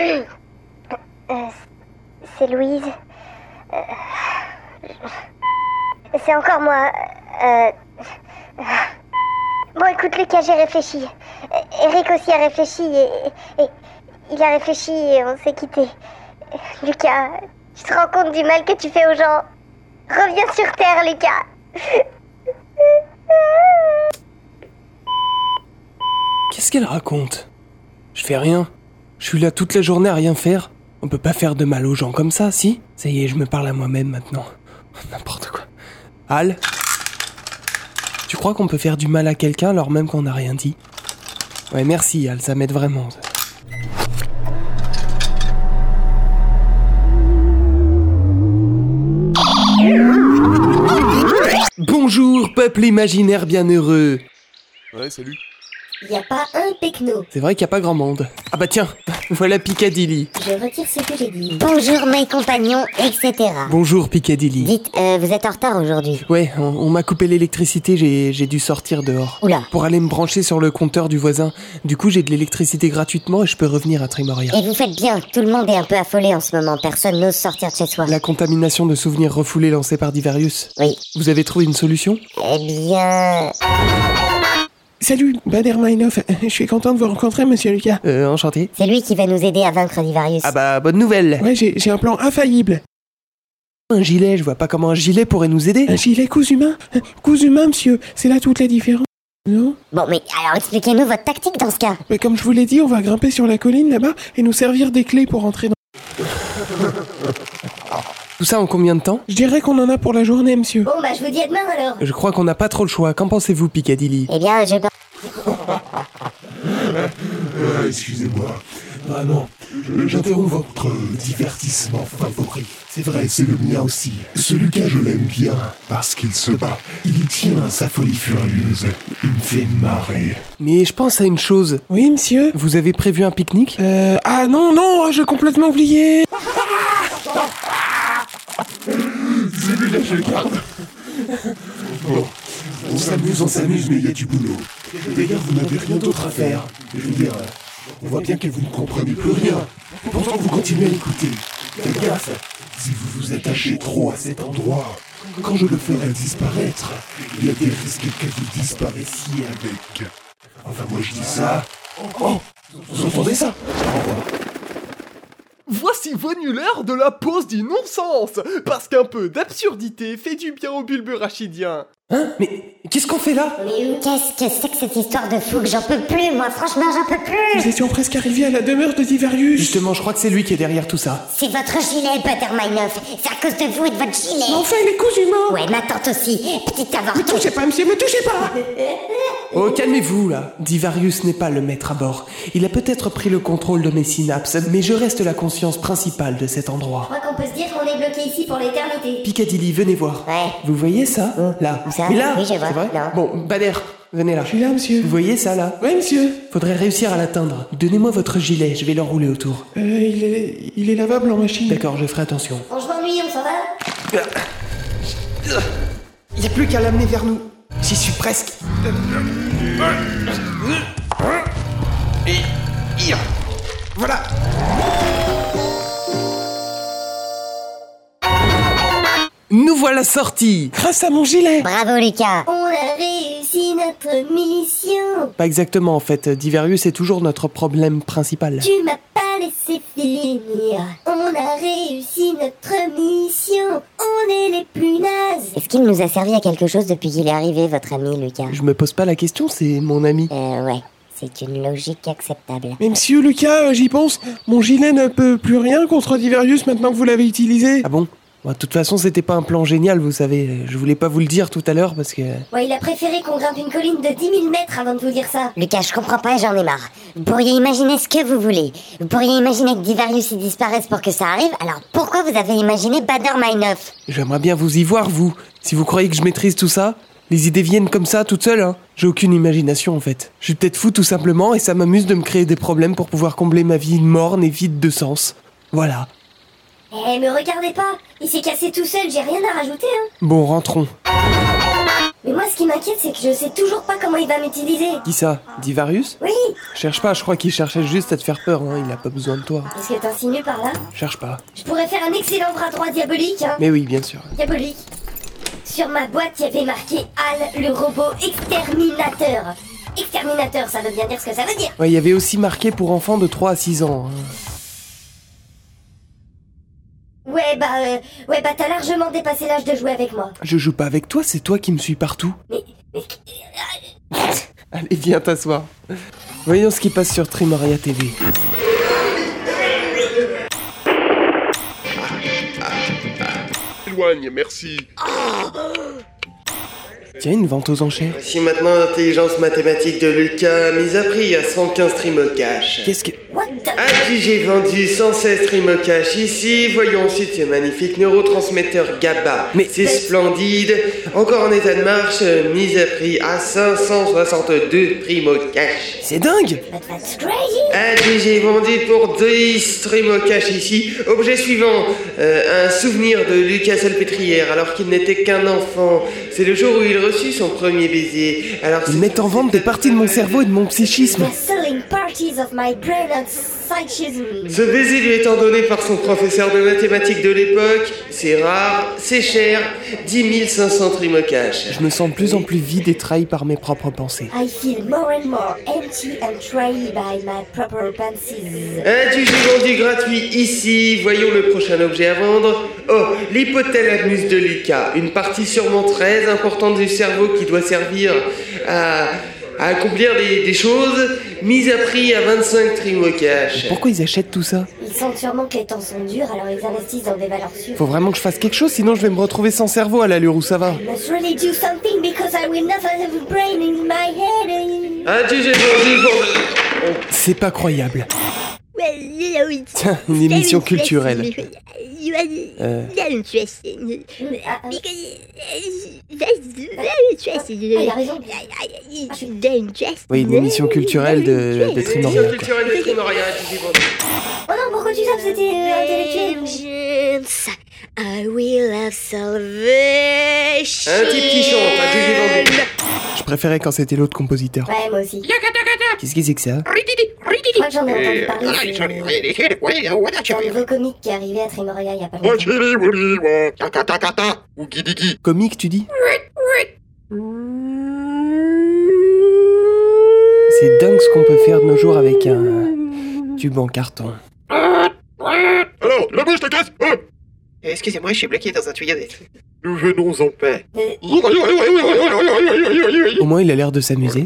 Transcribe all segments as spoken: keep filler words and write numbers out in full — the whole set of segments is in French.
Euh, c'est Louise. Euh, c'est encore moi. Euh, euh, bon, écoute, Lucas, j'ai réfléchi. Eric aussi a réfléchi et, et il a réfléchi et on s'est quittés. Lucas, tu te rends compte du mal que tu fais aux gens? Reviens sur Terre, Lucas. Qu'est-ce qu'elle raconte? Je fais rien. Je suis là toute la journée à rien faire. On peut pas faire de mal aux gens comme ça, si? Ça y est, je me parle à moi-même maintenant. N'importe quoi. Al? Tu crois qu'on peut faire du mal à quelqu'un alors même qu'on n'a rien dit? Ouais, merci Al, ça m'aide vraiment. Bonjour, peuple imaginaire bienheureux. Ouais, salut. Y a pas un pecno. C'est vrai qu'il y a pas grand monde. Ah bah tiens, voilà Piccadilly. Je retire ce que j'ai dit. Bonjour mes compagnons, et cetera. Bonjour Piccadilly. Dites, euh, vous êtes en retard aujourd'hui? Ouais, on, on m'a coupé l'électricité, j'ai, j'ai dû sortir dehors. Oula. Pour aller me brancher sur le compteur du voisin. Du coup, j'ai de l'électricité gratuitement et je peux revenir à Trimoria. Et vous faites bien, tout le monde est un peu affolé en ce moment, personne n'ose sortir de chez soi. La contamination de souvenirs refoulés lancée par Divarius. Oui. Vous avez trouvé une solution? Eh bien... Salut, Bader Meinhof. Je suis content de vous rencontrer, monsieur Lucas. Euh, enchanté. C'est lui qui va nous aider à vaincre Divarius. Ah bah, bonne nouvelle. Ouais, j'ai, j'ai un plan infaillible. Un gilet, je vois pas comment un gilet pourrait nous aider. Un gilet cousu main. Cousu main, monsieur. C'est là toute la différence. Non? Bon, mais alors expliquez-nous votre tactique dans ce cas. Mais comme je vous l'ai dit, on va grimper sur la colline là-bas et nous servir des clés pour entrer dans... Tout ça en combien de temps? Je dirais qu'on en a pour la journée, monsieur. Bon, bah je vous dis à demain alors. Je crois qu'on n'a pas trop le choix. Qu'en pensez-vous, Piccadilly? Eh bien, je... Euh, excusez-moi, vraiment, je- j'interromps votre divertissement favori. C'est vrai, c'est le mien aussi. Ce Lucas, je l'aime bien, parce qu'il se bat. Il tient à sa folie furieuse. Il me fait marrer. Mais je pense à une chose. Oui, monsieur? Vous avez prévu un pique-nique? Euh... Ah non, non, j'ai complètement oublié. C'est lui, là, je le garde. Bon, on s'amuse, on s'amuse, mais il y a du boulot. D'ailleurs, vous n'avez rien d'autre à faire. Je veux dire, on voit bien que vous ne comprenez plus rien. Pourtant, vous continuez à l'écouter. Faites gaffe, si vous vous attachez trop à cet endroit, quand je le ferai disparaître, il y a des risques que vous disparaissiez avec. Enfin, moi je dis ça. Oh, vous entendez ça? Au revoir. Voici venue l'heure de la pause du non-sens, parce qu'un peu d'absurdité fait du bien au bulbe rachidien. Hein? Mais qu'est-ce qu'on fait là? Mais qu'est-ce que c'est que cette histoire de fou que j'en peux plus, moi, franchement, j'en peux plus. Nous étions presque arrivés à la demeure de Divarius. Justement, je crois que c'est lui qui est derrière tout ça. C'est votre gilet, Bader Meinhof. C'est à cause de vous et de votre gilet. Mais enfin, il est cousu main. Ouais, ma tante aussi. Petite Me avortée. touchez pas, monsieur, me touchez pas. Oh, calmez-vous, là. Divarius n'est pas le maître à bord. Il a peut-être pris le contrôle de mes synapses, mais je reste la conscience principale de cet endroit. Je crois qu'on peut se dire qu'on est bloqué ici pour l'éternité. Piccadilly, venez voir. Ouais. Vous voyez ça? Là. Où ça? Mais là? Oui, je vois. C'est vrai? Non. Bon, Bader, venez là. Je suis là, monsieur. Vous voyez ça, là? Ouais, monsieur. Faudrait réussir à l'atteindre. Donnez-moi votre gilet, je vais l'enrouler autour. Euh, il est... il est lavable en machine. D'accord, je ferai attention. On se m'ennuie, on s'en va? Il n'y a plus qu'à l'amener vers nous. J'y suis presque. Et... Voilà. Nous voilà sortis. Grâce à mon gilet. Bravo, Lucas. On a réussi notre mission. Pas exactement en fait, Divarius est toujours notre problème principal. Tu m'as pas laissé finir. On a réussi notre mission. On est les plus nazes. Est-ce qu'il nous a servi à quelque chose depuis qu'il est arrivé, votre ami, Lucas? Je me pose pas la question, c'est mon ami. Euh, ouais. C'est une logique acceptable. Mais monsieur Lucas, euh, j'y pense. Mon gilet ne peut plus rien contre Divarius maintenant que vous l'avez utilisé. Ah bon? Bon, de toute façon, c'était pas un plan génial, vous savez. Je voulais pas vous le dire tout à l'heure parce que... Ouais, il a préféré qu'on grimpe une colline de dix mille mètres avant de vous dire ça. Lucas, je comprends pas, j'en ai marre. Vous pourriez imaginer ce que vous voulez. Vous pourriez imaginer que Divarius y disparaisse pour que ça arrive. Alors pourquoi vous avez imaginé Bader Meinhof? J'aimerais bien vous y voir, vous. Si vous croyez que je maîtrise tout ça, les idées viennent comme ça, toutes seules, hein. J'ai aucune imagination, en fait. Je suis peut-être fou, tout simplement, et ça m'amuse de me créer des problèmes pour pouvoir combler ma vie morne et vide de sens. Voilà. Eh, me regardez pas. Il s'est cassé tout seul, j'ai rien à rajouter, hein. Bon, rentrons. Mais moi, ce qui m'inquiète, c'est que je sais toujours pas comment il va m'utiliser. Qui ça? Divarius? Oui. Cherche pas, je crois qu'il cherchait juste à te faire peur, hein. Il a pas besoin de toi. Qu'est-ce que t'insinues par là? Cherche pas. Je pourrais faire un excellent bras droit diabolique, hein. Mais oui, bien sûr. Diabolique. Sur ma boîte, il y avait marqué Al, le robot exterminateur. Exterminateur, ça veut bien dire ce que ça veut dire. Ouais, il y avait aussi marqué pour enfants de trois à six ans. Hein. Ouais, bah, euh, ouais, bah, t'as largement dépassé l'âge de jouer avec moi. Je joue pas avec toi, c'est toi qui me suis partout. Mais, mais... Allez, viens t'asseoir. Voyons ce qui passe sur Trimoria T V. Éloigne, merci. Tiens, une vente aux enchères. Voici maintenant l'intelligence mathématique de Lucas, mise à prix à cent quinze Trimocash. Qu'est-ce que... What the... À qui j'ai vendu cent seize Trimocash ici. Voyons ensuite ce magnifique neurotransmetteur GABA. Mais- c'est splendide. Encore en état de marche, mise à prix à cinq cent soixante-deux Trimocash. C'est dingue! But that's crazy. À qui j'ai vendu pour dix Trimocash ici. Objet suivant, euh, un souvenir de Lucas Salpêtrière alors qu'il n'était qu'un enfant. C'est le jour où il reçut son premier baiser. Alors Ils c'est- mettent en vente des parties de mon cerveau et de mon psychisme. They're selling parties of my brain and psychism. Ce baiser lui étant donné par son professeur de mathématiques de l'époque, c'est rare, c'est cher, dix mille cinq cents Trimocash. Je me sens de plus en plus vide et trahi par mes propres pensées. I feel more and more empty and trained by my proper fancies. Un du j'ai vendu gratuit ici, voyons le prochain objet à vendre. Oh, l'hypothalamus de Lucas, une partie sûrement très importante du cerveau qui doit servir à, à accomplir des, des choses, mise à prix à vingt-cinq Trimocash. Pourquoi ils achètent tout ça? Ils sentent sûrement que les temps sont durs, alors ils investissent dans des valeurs sûres. Faut vraiment que je fasse quelque chose, sinon je vais me retrouver sans cerveau à l'allure où ça va. I must really do something because I will never have a brain in my head. Un du j'ai vendu pour... C'est pas croyable. Well, you know, it's Tiens, une émission culturelle. You are Euh. very interesting. Ah, ah. Because uh, that's very interesting. Ah, il a raison. It's very interesting. Oui, une émission culturelle de, de Trimoria. Émission culturelle de Trimoria, un du j'ai vendu. Oh non, pourquoi tu tapes? C'était euh, intellectuel. Vengeance, I will have salvation. Un type qui chante, un du j'ai vendu. Je préférais quand c'était l'autre compositeur. Ouais, moi aussi. Qu'est-ce que c'est que ça? Je crois que j'en ai entendu parler. C'est c'est un nouveau comique qui est arrivé à Trimoria il y a pas longtemps. Comique, tu dis? C'est dingue ce qu'on peut faire de nos jours avec un tube en carton. Alors, la bouche, la casse. Oh, Excusez-moi, je suis bloqué dans un tuyau. nous venons en paix. Euh, Au moins, il a l'air de s'amuser.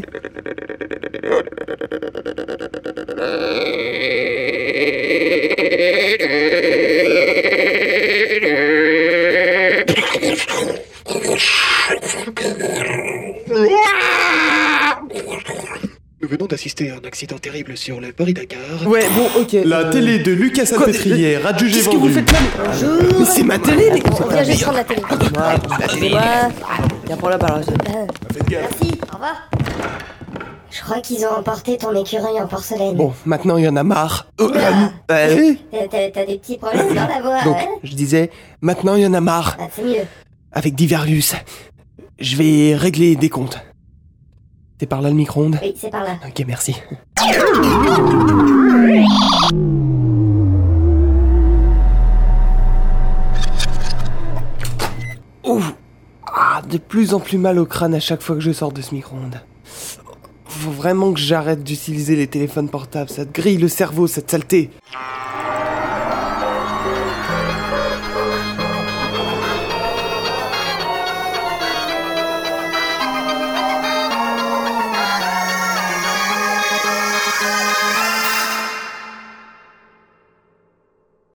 Nous venons d'assister à un accident terrible sur le Paris-Dakar. Ouais, bon, ok. La euh, télé de Lucas Salpêtrière, adjugé Qu'est-ce que vous vendu. faites là? Mais c'est ma télé, mais... Viens, je vais prendre la télé. Excusez-moi. Viens pour la parole. Merci, au revoir. Je crois qu'ils ont emporté ton écureuil en porcelaine. Bon, maintenant, il y en a marre. Euh, euh, euh, T'as- T'as t'as des petits problèmes dans la voix, Donc, hein? je disais, maintenant, il y en a marre. Ah, c'est mieux. Avec Divarius. Je vais régler des comptes. C'est par là le micro-ondes? Oui, c'est par là. Ok, merci. Ouf. Ah, de plus en plus mal au crâne à chaque fois que je sors de ce micro-ondes. Faut vraiment que j'arrête d'utiliser les téléphones portables, ça te grille le cerveau, cette saleté.